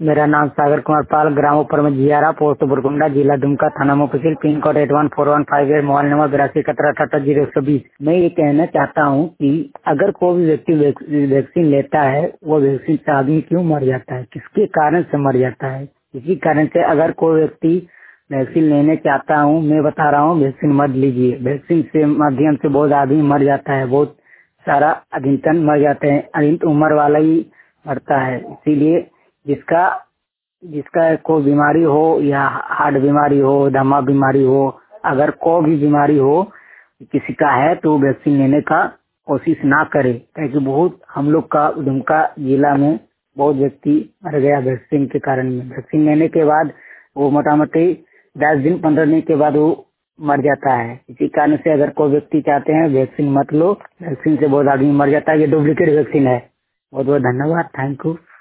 मेरा नाम सागर कुमार पाल, ग्राम ऊपर में जियारा, पोस्ट बुरकुंडा, जिला दुमका, थाना मुफस्सिल, पिन कोड 814158, मोबाइल नंबर 8271780120। मैं ये कहना चाहता हूँ कि अगर कोई भी व्यक्ति वैक्सीन लेता है, वो वैक्सीन से आदमी क्यों मर जाता है, किसके कारण से मर जाता है। इसी कारण से अगर कोई व्यक्ति वैक्सीन लेने चाहता हूँ, मैं बता रहा हूँ वैक्सीन मत लीजिए। वैक्सीन से माध्यम से बहुत आदमी मर जाता है, बहुत सारा अधिकतर मर जाते हैं, अधिक उम्र वाला ही मरता है। इसीलिए जिसका जिसका कोई बीमारी हो या हार्ट बीमारी हो, दमा बीमारी हो, अगर कोई भी बीमारी हो किसी का है तो वैक्सीन लेने का कोशिश ना करे, क्योंकि बहुत हम लोग का दुमका जिला में बहुत व्यक्ति मर गया वैक्सीन के कारण में। वैक्सीन लेने के बाद वो मोटा मोटी 10 दिन 15 दिन के बाद वो मर जाता है। इसी कारण से अगर कोई व्यक्ति चाहते हैं वैक्सीन मत लो, वैक्सीन से बहुत आदमी मर जाता है। ये डुप्लीकेट वैक्सीन है। बहुत बहुत धन्यवाद, थैंक यू।